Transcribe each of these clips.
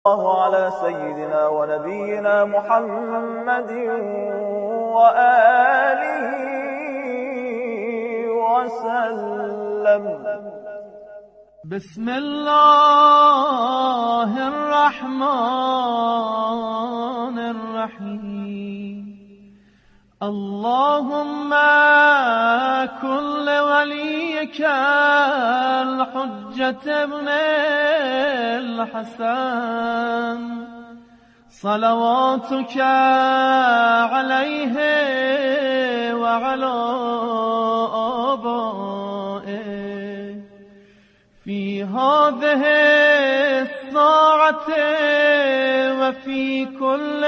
الله على سيدنا و نبینا محمد و آله و سلم. بسم الله الرحمن الرحیم. اللهم كن لوليك الحجة ابن الحسن صلواتك عليه وعلى آبائه في هذه الساعة وفي كل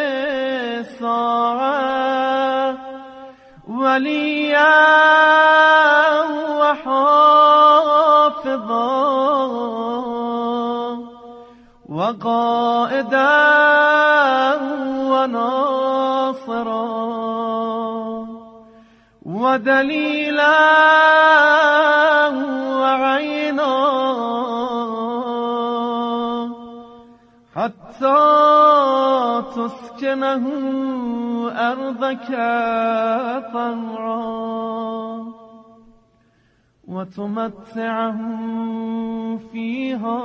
ساعة وليا وحافظا وقائدا وناصرا ودليلا وعينا حتى تسكنه أرضك طوعا وتمتعه فيها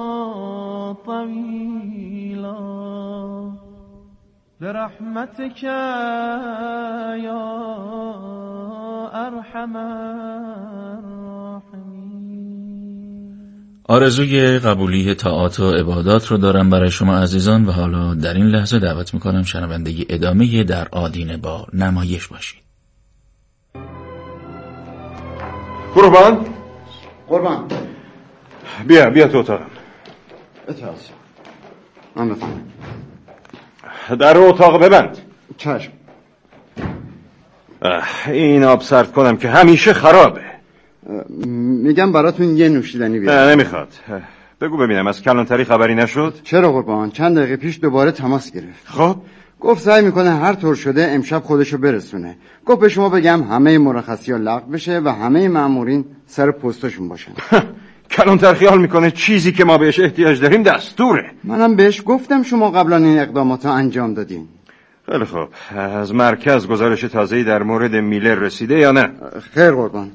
طويلا برحمتك يا أرحم الراحمين. آرزوی قبولی طاعات و عبادات رو دارم برای شما عزیزان و حالا در این لحظه دعوت میکنم شنونده ادامه در آدینه با نمایش باشید. قربان بیا تو اتاقم. اطاعت من بفهمم. در اتاق ببند. چشم. این آب سرد کنم که همیشه خرابه. میگم براتون یه نوشیدنی بیارم. نه نمیخواد. بگو ببینم از کلانتری خبری نشد؟ چرا قربان؟ چند دقیقه پیش دوباره تماس گرفت. خب گفت سعی میکنه هر طور شده امشب خودشو برسونه. گفت به شما بگم همه مرخصی‌ها لغو بشه و همه مامورین سر پستشون باشن. کلانتر خیال میکنه چیزی که ما بهش احتیاج داریم دستوره. منم بهش گفتم شما قبلا این اقداماتو انجام دادین. خیلی خب. از مرکز گزارش تازه‌ای در مورد میلر رسیده یا نه؟ خیر قربان.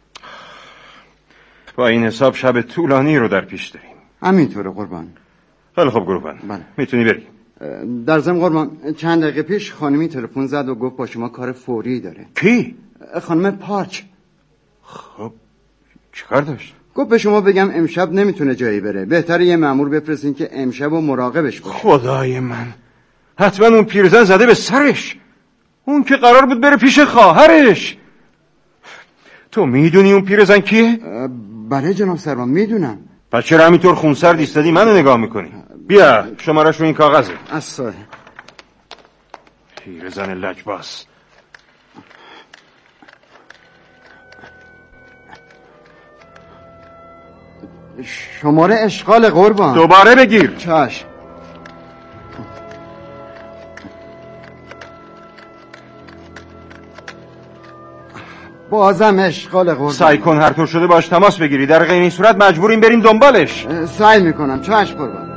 با این حساب شب طولانی رو در پیش داریم. همینطوره قربان. خیلی خب قربان. بله. میتونی بری. در ضمن قربان چند دقیقه پیش خانمی تلفن زد و گفت با شما کار فوری داره. کی؟ خانم پارچ. خب چیکار داشت؟ گفت به شما بگم امشب نمیتونه جایی بره. بهتره یه مأمور بفرستین که امشب و مراقبش باشه. خدای من. حتما اون پیرزن زده به سرش. اون که قرار بود بره پیش خواهرش. تو میدونی اون پیرزن کیه؟ بله جناب سروان میدونم. پس چرا همینطور خونسرد ایستادی منو نگاه میکنی؟ بیا شمارش رو این کاغذه. اصلا پیرزن لجباز. شماره اشغال قربان. دوباره بگیر. چشم. بازم اشغال قربان. سعی کن هر طور شده باش تماس بگیری. در غیر این صورت مجبوریم بریم دنبالش. سعی میکنم. چشم قربان.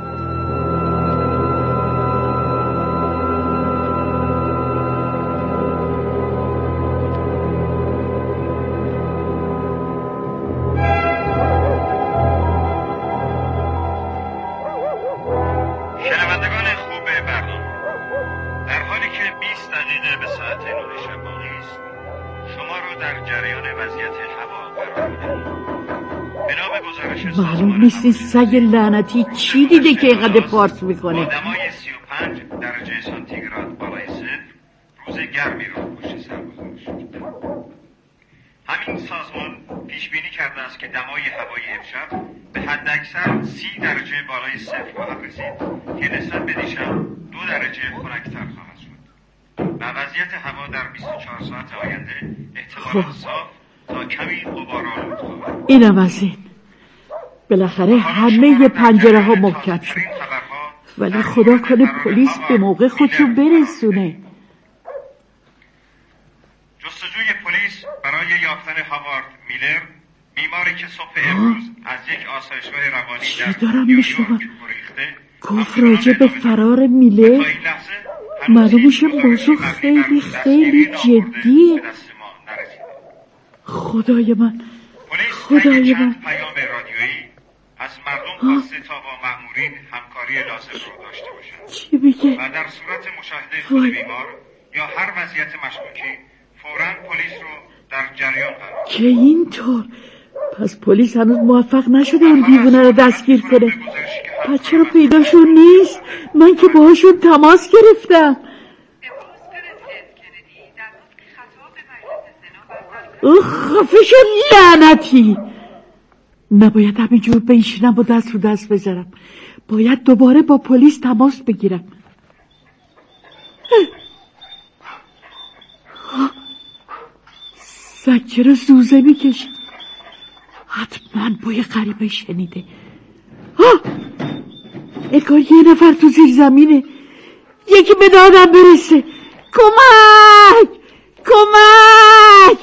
شنوندگان خوب برنامه، در حالی که 20 دقیقه به ساعت 9 شب باقی است، شما رو در جریان وضعیت هوا قرار می‌دهیم. بنا به گزارش معلوم نیست این سگ لعنتی چی دیده که اینقدر پارس میکنه. با دمای 35 درجه سانتیگراد بالای صفر روز گرمی رو پشت سر گذاشت. همین سازمان پیش بینی کرده است که دمای هوای امشب به حداکثر 30 درجه بالای صفر خواهد رسید که نسبت به دیشب 2 درجه خنک‌تر خواهد شد. و وضعیت هوا در 24 ساعت آینده احتمالاً صاف تا کمی غبارآلود خواهد. اینم از این. بالاخره همه پنجره ها محکم شد، ولی خدا کنه پلیس به موقع خودشو برسونه. جستجوی پلیس برای یافتن هاوارد میلر، بیماری که صبح امروز از یک آسایشگاه روانی در نیویورک گریخته گفت راجع به فرار میله. معلوم میشه موضوع خیلی خیلی جدیه. خدای من، خدای من. پیام رادیویی از مردم خواسته تا با مأمورین همکاری لازم رو داشته باشند. چی میگه؟ و در صورت مشاهده خود بیمار یا هر وضعیت مشکوکی فوراً پلیس رو در جریان قرار. که اینطور؟ پس پلیس هنوز موفق نشده اون دیوونه رو دستگیر کنه. پس چرا پیداشون نیست؟ من که باهاشون تماس گرفتم. خفه شو لعنتی. نباید همینجور بنشینم و دست رو دست بذارم. باید دوباره با پلیس تماس بگیرم. سگ چرا زوزه میکشه؟ حتما بوی غریبه شنیده. انگار یه نفر تو زیر زمینه. یکی به دادم برسه. کمک، کمک.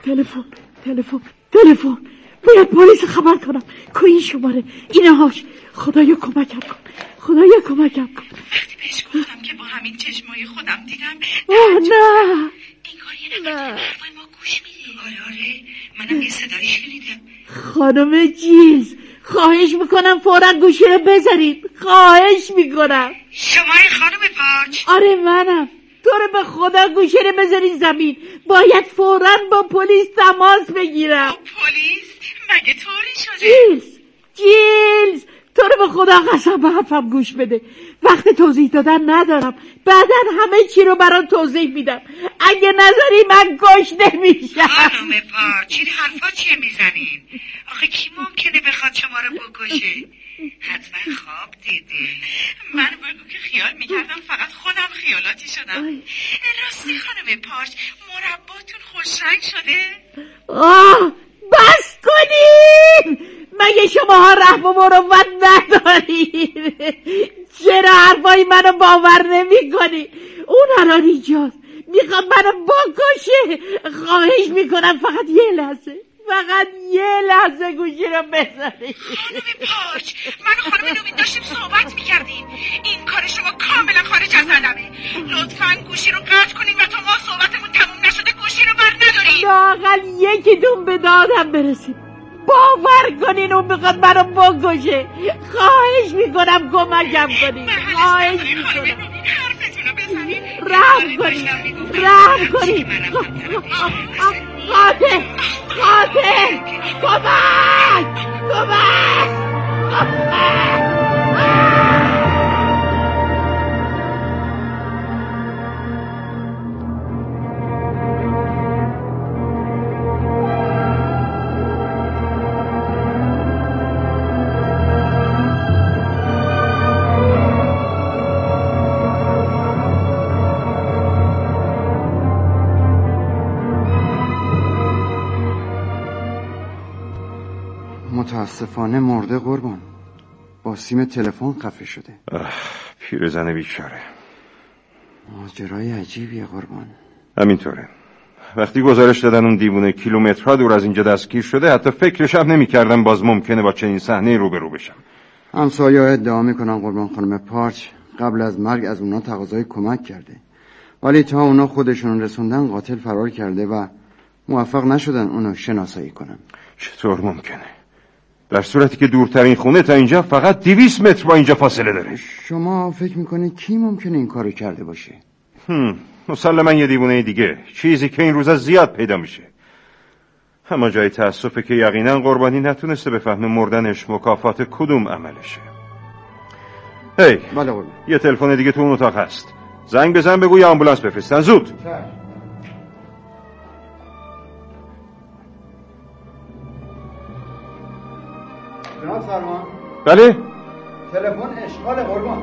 تلفن. باید پلیس خبر کنم. کو این شماره، اینهاش. خدایا کمکم کن. وقتی بهش گفتم که با همین چشمای خودم دیدم. نه. انگار یه نفر حرفای ما گوش میده. آره منم یه صدایی شنیدم. خانم جیلز، خواهش میکنم فوراً گوشی رو بذارید. خواهش میکنم. شمای خانم پاچ؟ آره منم. تو رو به خدا گوشی رو بذارید زمین. باید فوراً با پلیس تماس بگیرم. با پلیس؟ مگه طوری شده؟ جیلز تو رو به خدا قسم به حرفم گوش بده. وقت توضیح دادن ندارم. بعداً همه چی رو برات توضیح میدم. اگه نذاری من کشته میشم. خانم پاچ این حرفا چیه میزنین؟ آخه کی ممکنه بخواد شما رو بکشه؟ حتما خواب دیدی. من بگو که خیال میکردم فقط خودم خیالاتی شدم. راستی خانم پاچ مرباتون خوشرنگ شده؟ بس کنین. مگه شماها رحم و مروت ندارین؟ چرا حرفای منو باور نمی کنی؟ اون الان اینجاست میخواد منو بکشه. خواهش میکنم فقط یه لحظه گوشی رو بزنی. خانم پاچ من و خانم نومین داشتیم صحبت میکردیم. این کار شما کاملا خارج از ادبه. لطفاً گوشی رو قطع کنین و تا ما صحبتمون تموم نشده گوشی رو بر ندارین. لااقل یکیتون به دادم برسید. باور کنین اون میخواد منو بکشه. خواهش میکنم کمکم کنین. خواهش میکنم حرفتون رو بزنین. رحم کنین. قاتل کمک. متاسفانه مرده قربان. با سیم تلفن خفه شده. پیرزن بیچاره. ماجرای عجیبیه قربان. همینطوره. وقتی گزارش دادن اون دیوونه کیلومترها دور از اینجا دستگیر شده حتی فکرش هم نمی‌کردم باز ممکنه با چنین صحنه‌ای روبرو بشم. همسایه‌ها ادعا میکنن قربان خانم پارچ قبل از مرگ از اونا تقاضای کمک کرده، ولی تا اونا خودشون رسوندن قاتل فرار کرده و موفق نشدن اونو شناسایی کنن. چطور ممکنه؟ در صورتی که دورترین خونه تا اینجا فقط 200 متر با اینجا فاصله داره. شما فکر میکنید کی ممکنه این کارو کرده باشه؟ مسلماً یه دیوونه دیگه، چیزی که این روزا زیاد پیدا میشه. اما جای تأسفه که یقینا قربانی نتونسته بفهمه مردنش مکافات کدوم عملشه. هی بله قربان. یه تلفن دیگه تو اون اتاق هست. زنگ بزن بگو یه آمبولانس بفرستن زود. جناب سرمان. بله؟ تلفن اشغال قربان.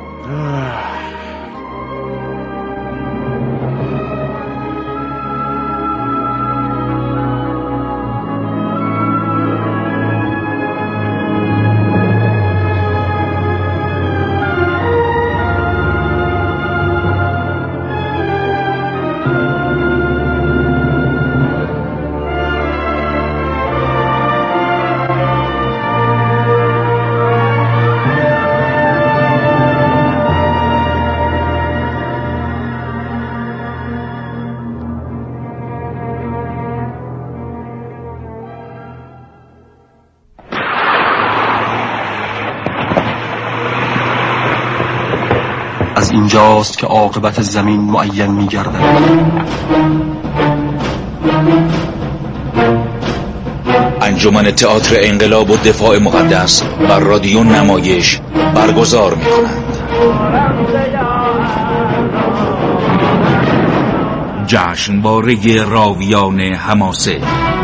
از اینجاست که عاقبت زمین معین می‌گردد. انجمن تئاتر انقلاب و دفاع مقدس بر رادیو نمایش برگزار می‌کنند. جشنواره راویان حماسه،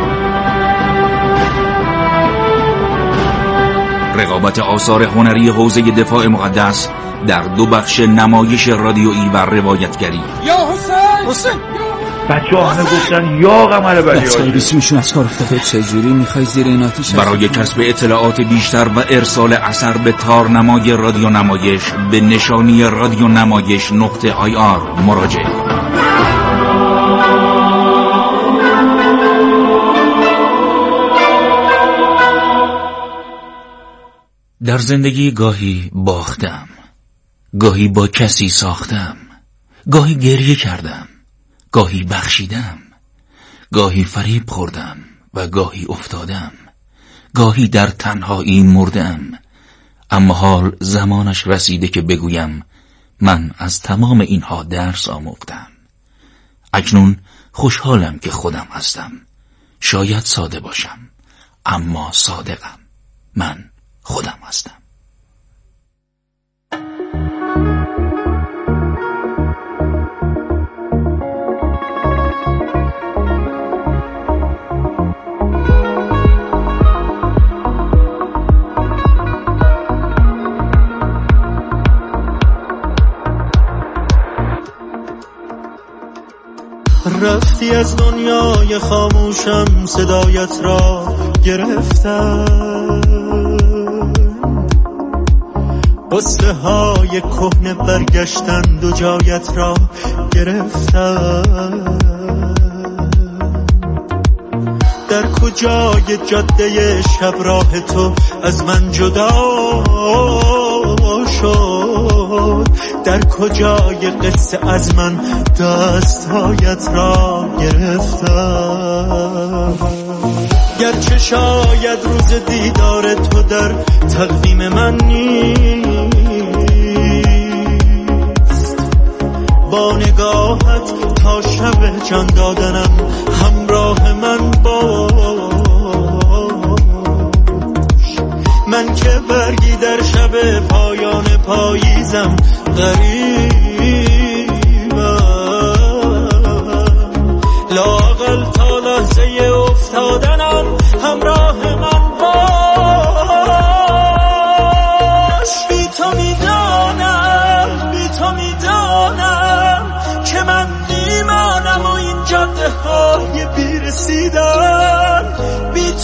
رقابت آثار هنری حوزه دفاع مقدس در 2 بخش نمایش رادیویی و روایتگری. یا حسین بچه‌ها همه گفتن یا قمر بلی بسیار میشون از کار افتاده. چجوری میخوای زیر این آتیش برای کسب اطلاعات بیشتر و ارسال اثر به تارنمای رادیو نمایش به نشانی رادیو نمایش.ir مراجعه. در زندگی گاهی باختم، گاهی با کسی ساختم، گاهی گریه کردم، گاهی بخشیدم، گاهی فریب خوردم و گاهی افتادم، گاهی در تنهایی مردم. اما حال زمانش رسیده که بگویم من از تمام اینها درس آموختم. اکنون خوشحالم که خودم هستم. شاید ساده باشم، اما صادقم. من خودم هستم. رفتی از دنیای خاموشم، صدایت را گرفتم، غصه های کهنه برگشتند و جایت را گرفتم. در کجای جاده شب راه تو از من جدا شد؟ در کجای قصه از من دستهایت را گرفتم؟ گرچه شاید روز دیدار تو در تقویم من نیست، با نگاهت تا شب جان دادنم همراه من باش. من که برگی در شب پایان پاییزم غریبم، لااقل تا لحظه افتادنم همراه من باش. بی تو میدانم که من میمانم و این جاده های بیرسیدن. بی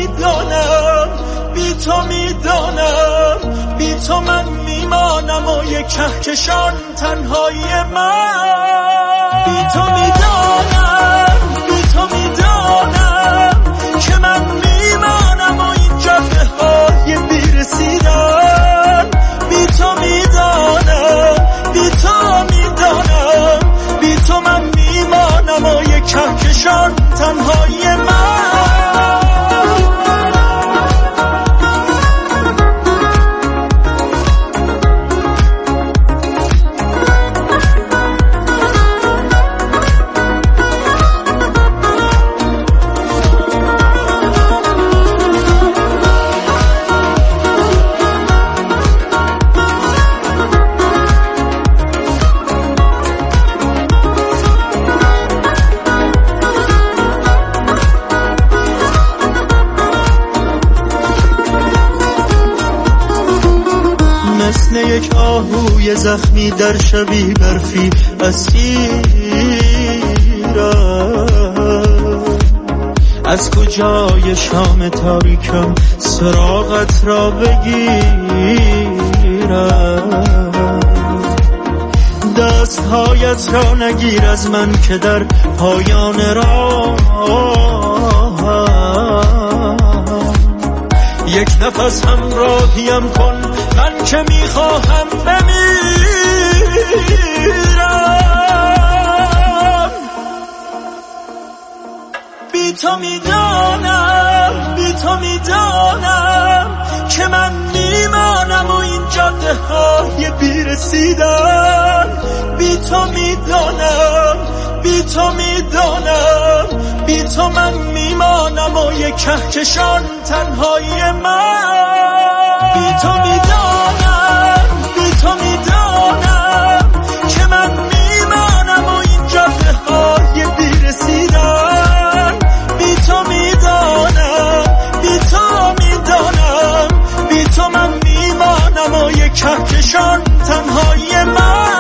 تو من میمانم و یک کهکشان تنهایی من. بی تو میدانم که من میمانم و این جاده های بیرسیدن. بی تو من میمانم و یک کهکشان تنهایی من. یک آهوی زخمی در شبی برفی اسیرم، از کجای شام تاریکم سراغت را بگیرم. دستهایت را نگیر از من که در پایان راه، یک نفس همراهیم کن من که میخواهم بمیرم. بی تو میدانم که من میمانم و این جاده های بیرسیدن. رسیدن. بی تو میدانم، بی تو میدانم، بی تو من میمانم و یک کهکشان تنهای من. بی تو میدانم، بی تو میدانم که من میمانم و این جاده های بی رسیدن. بی تو میدانم، بی تو میدانم، بی تو من میمانم و یک کهکشان تنهای من.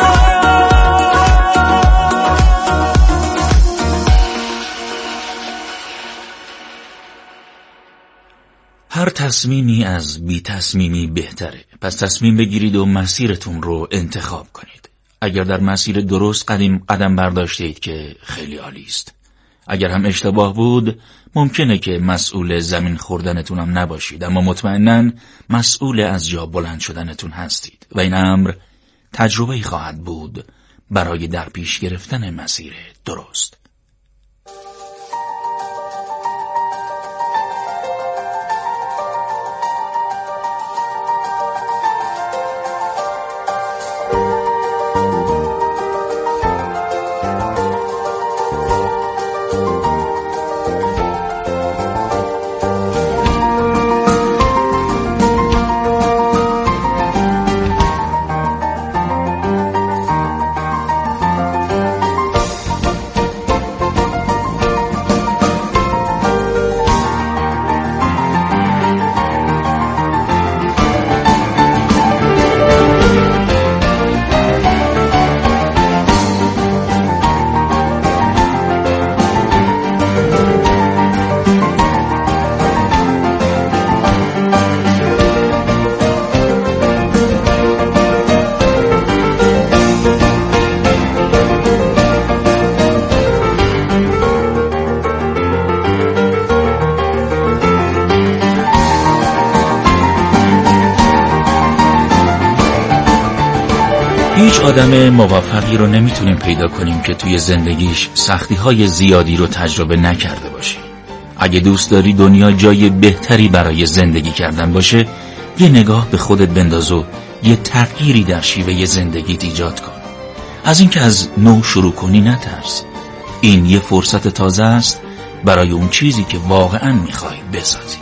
هر تصمیمی از بی تصمیمی بهتره. پس تصمیم بگیرید و مسیرتون رو انتخاب کنید. اگر در مسیر درست قدم برداشتید که خیلی عالی است. اگر هم اشتباه بود ممکنه که مسئول زمین خوردنتون هم نباشید، اما مطمئناً مسئول از جا بلند شدنتون هستید و این امر تجربه‌ای خواهد بود برای در پیش گرفتن مسیر درست. هیچ آدم موفقی رو نمیتونیم پیدا کنیم که توی زندگیش سختی‌های زیادی رو تجربه نکرده باشه. اگه دوست داری دنیا جای بهتری برای زندگی کردن باشه، یه نگاه به خودت بنداز و یه تغییری در شیوه زندگیت ایجاد کن. از اینکه از نو شروع کنی نترس. این یه فرصت تازه است برای اون چیزی که واقعاً می‌خوای بسازیش.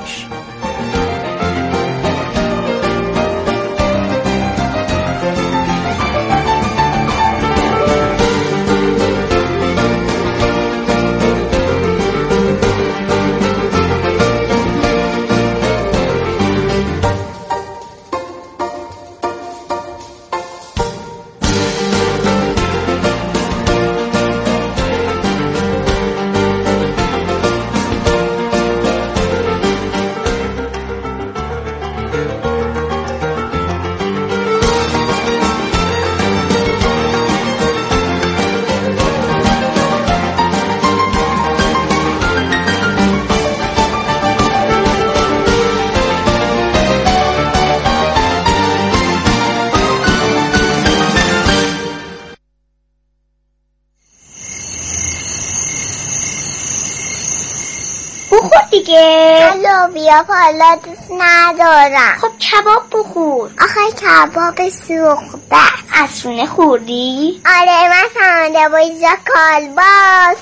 دیگه لوبیا حالا دوست ندارم. خب کباب بخور. آخه کباب سوخته. عصرونه خوردی؟ آره من ساندویچ کالباس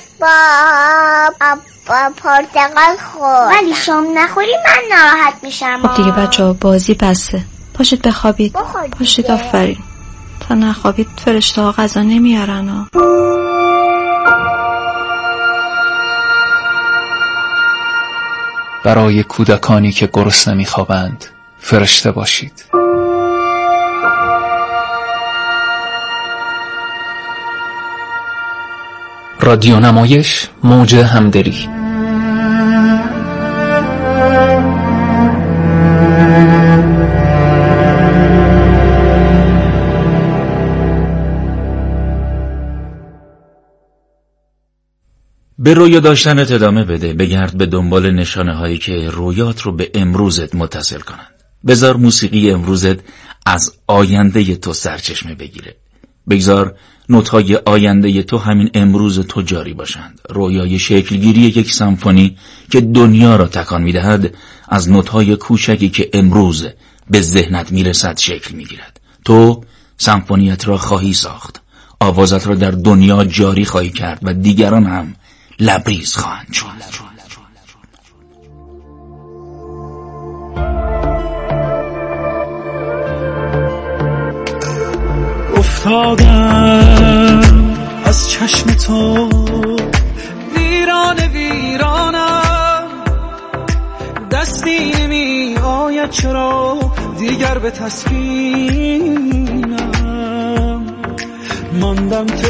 با پرتقال خوردم. ولی شام نخوری من ناراحت میشم. خب دیگه بچه‌ها بازی بسه. پاشید بخوابید. پاشید آفرین. تا نخوابید فرشته‌ها غذا نمیارن. برای کودکانی که گرسنه می‌خوابند فرشته باشید. رادیو نمایش موج همدلی. به رویا داشتنت ادامه بده. بگرد به دنبال نشانه هایی که رویات رو به امروزت متصل کنند. بذار موسیقی امروزت از آینده تو سرچشمه بگیره. بگذار نوت‌های آینده تو همین امروز تو جاری باشند. رویای شکلگیری یک سمفونی که دنیا را تکان می‌دهد از نوت‌های کوچکی که امروز به ذهنت میرسد شکل می‌گیرد. تو سمفونیت را خواهی ساخت، آوازت را در دنیا جاری خواهی کرد و دیگران هم لبریز خواهند شد. افتادم از چشم تو ویران ویرانم، دستی نمی آید چرا دیگر به تسکینم، ماندم تو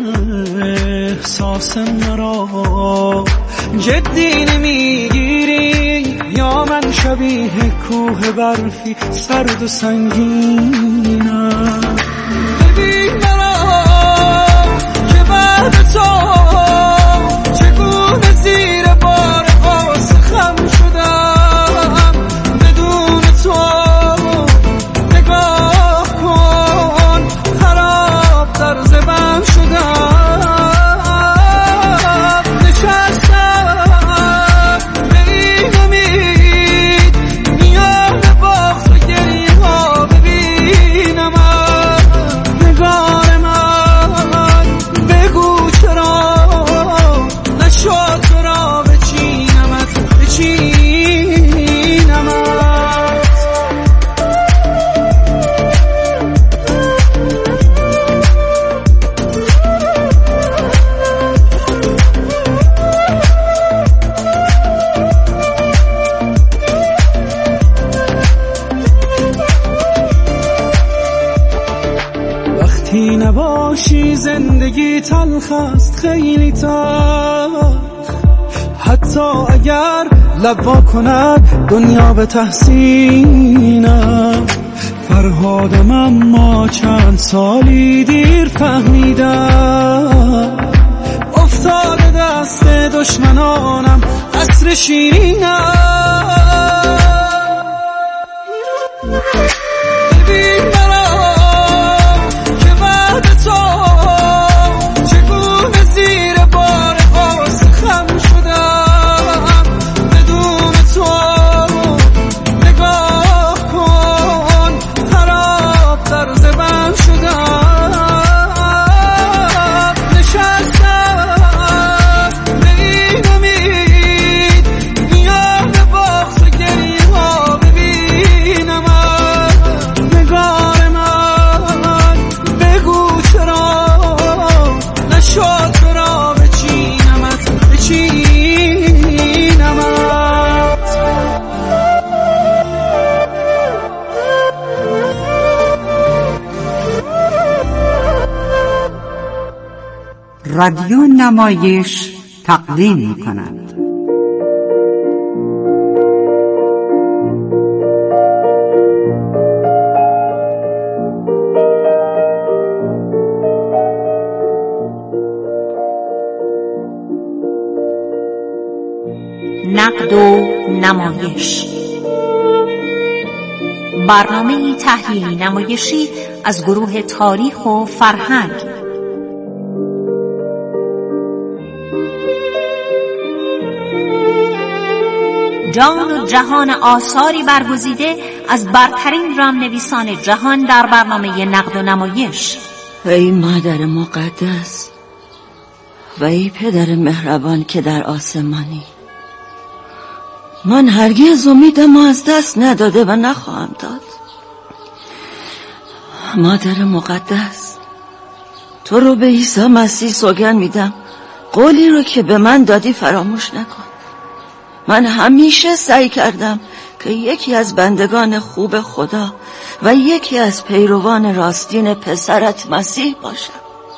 احساس مرا جدی نمیگیری، یا من شبیه کوه برفی سرد و سنگینم. ببین مرا که بعد تو چگونه زیر بار غصه خم شدم، بدون تو نگاه کن خراب در زبم شدم، نشستم به این امید میان باغ و گریه ها ببینم نگار من، بگو چرا نشد تو را بچینمت. وقتی نباشی زندگی تلخ است، خیلی تلخ، حتی اگر لب وا کند دنیا به تحسینم. فرهادم اما چند سالی دیر فهمیدم، افتاده دست دشمنانم قصر شیرینم. ببین مرا که بعد تو چگونه زیر بار غصه خم شدم، بدون تو نگاه کن خراب در زبم شدم، نشستم به این امید میان باغ و گریه ها ببینم نگار من، بگو چرا نشد تو را بچینمت. رادیو نمایش تقدیم می‌کند. نقد و نمایش، برنامه تحلیلی نمایشی از گروه تاریخ و فرهنگ. جان و جهان آثاری برگزیده از برترین رمان‌نویسان جهان در برنامه نقد و نمایش. ای مادر مقدس و ای پدر مهربان که در آسمانی، من هرگز امیدم از دست نداده و نخواهم داد. مادر مقدس، تو رو به عیسی مسیح سوگند میدم، قولی رو که به من دادی فراموش نکن. من همیشه سعی کردم که یکی از بندگان خوب خدا و یکی از پیروان راستین پسرت مسیح باشم.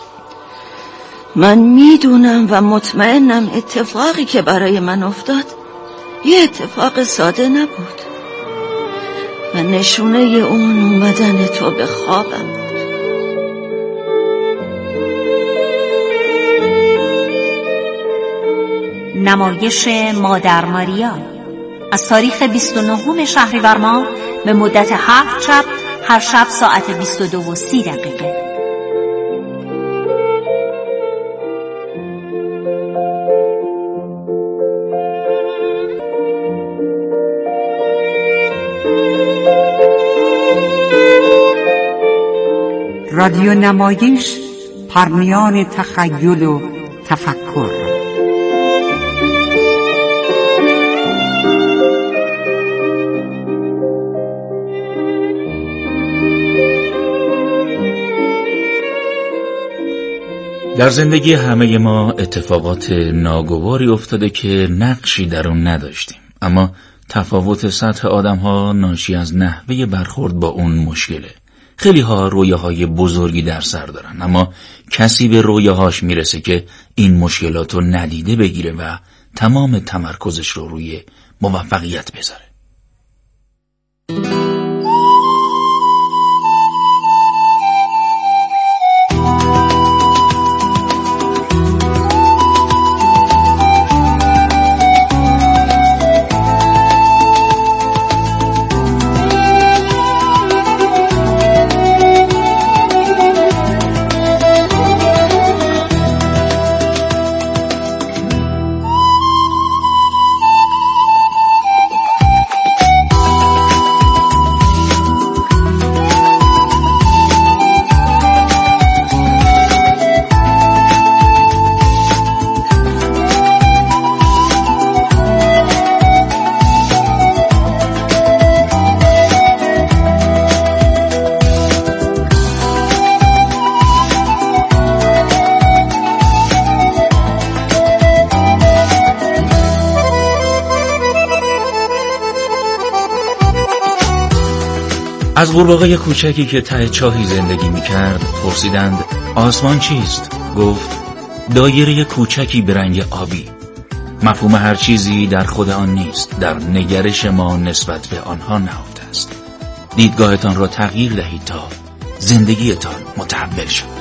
من میدونم و مطمئنم اتفاقی که برای من افتاد یه اتفاق ساده نبود و نشونه اون اومدن تو به خوابم بود. نمایش مادر ماریا از تاریخ 29 شهریور ماه به مدت 7 شب، هر شب ساعت 22:30. رادیو نمایش، پرمیان تخیل و تفکر. در زندگی همه ما اتفاقات ناگواری افتاده که نقشی در اون نداشتیم، اما تفاوت سطح آدم‌ها ناشی از نحوه برخورد با اون مشکله. خیلی ها رویاهای بزرگی در سر دارن، اما کسی به رویاهاش میرسه که این مشکلات رو ندیده بگیره و تمام تمرکزش رو روی موفقیت بذاره. از قورباغه کوچکی که ته چاهی زندگی میکرد پرسیدند آسمان چیست؟ گفت دایره کوچکی به رنگ آبی. مفهوم هر چیزی در خود آن نیست، در نگرش ما نسبت به آنها نهفته است. دیدگاهتان را تغییر دهید تا زندگیتان متحول شد.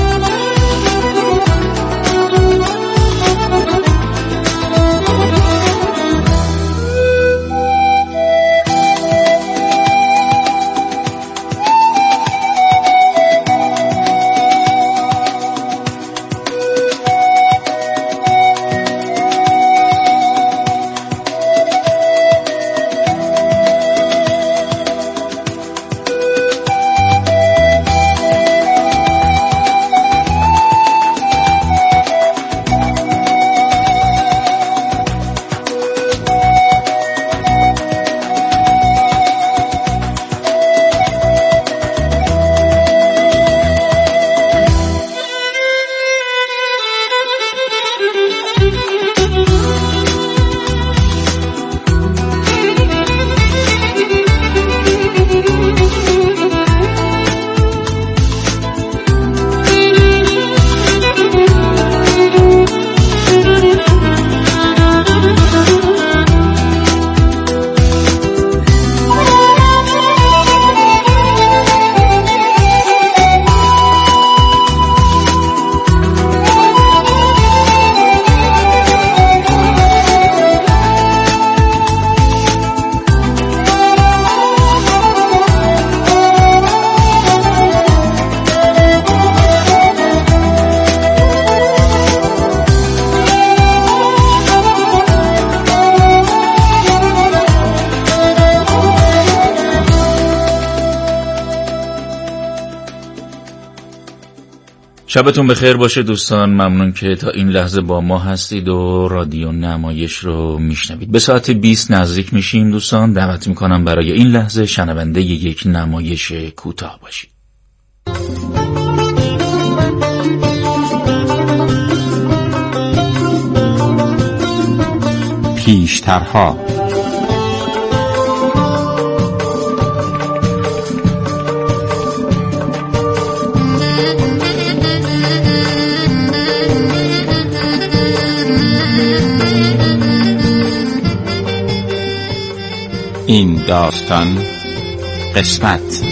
شبتون بخیر باشه دوستان. ممنون که تا این لحظه با ما هستید و رادیو نمایش رو میشنوید. به ساعت 20 نزدیک میشیم دوستان. دعوت میکنم برای این لحظه شنونده یک نمایش کوتاه باشید. پیشترها. این داستان قسمت